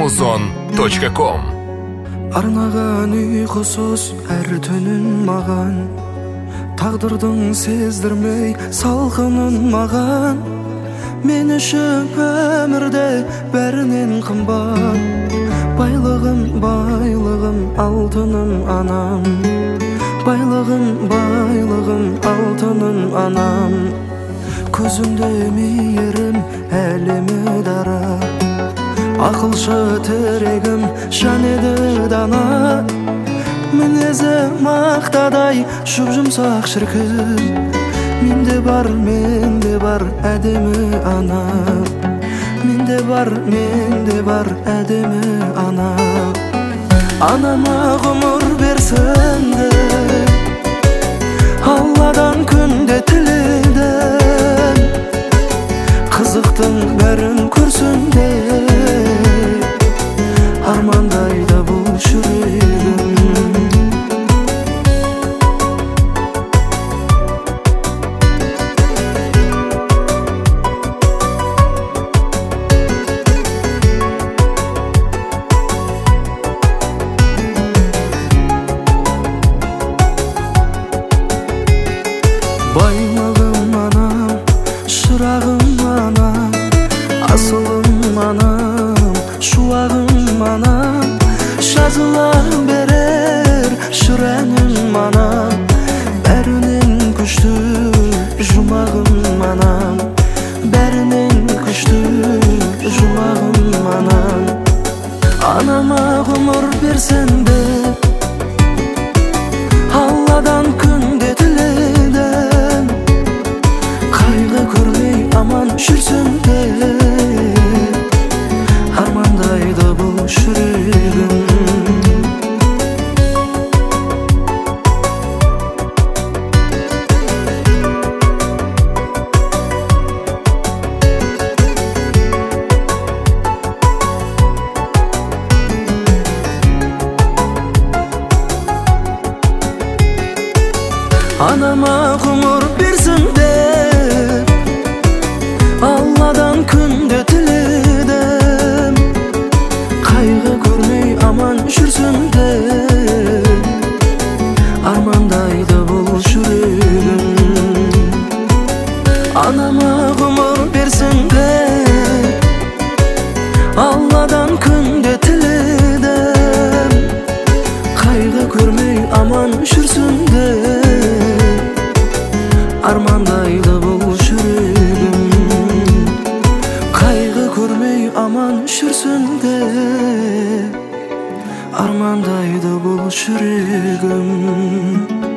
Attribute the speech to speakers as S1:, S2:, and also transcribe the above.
S1: amazon.com.
S2: Арнаган уйкусуз әр түнүн маган, тагдырдың сездирмей салкынын маган. Мен үчүн өмүрдө бәринен кымбат, байлыгым алтыным анам. Байлыгым алтыным анам. Көзүндө мейирим әлеми дара, акылшы терегим шанеди дана. Мінезі мақтадай жұп-жұмсақ шіркін, менде бар әдемі анам. Менде бар әдемі анам. Анама ғұмыр берсін деп Алладан күнде тіледім, қызықтың бәрін көрсін деп армандайды бұл жүрегім. Байлығым анам, шырағым анам, асылым анам, шуағым анам. Жазыла берер шүрәнім анам, бәрінен күшті жұмағым анам. Бәрінен күшті жұмағым анам. Анама ғұмыр берсін деп Алладан күнде тіледім, қайғы көрмей аман жүрсін деп армандайды бұл жүрегім. Анама ғұмыр берсін деп Алладан күнде тіледім, қайғы көрмей аман жүрсін деп армандайды бұл жүрегім. Анама ғұмыр берсін деп Алладан күнде тіледім, қайғы көрмей аман жүрсін деп армандайды бұл жүрегім. Қайғы көрмей аман жүрсін деп армандайды бұл жүрегім.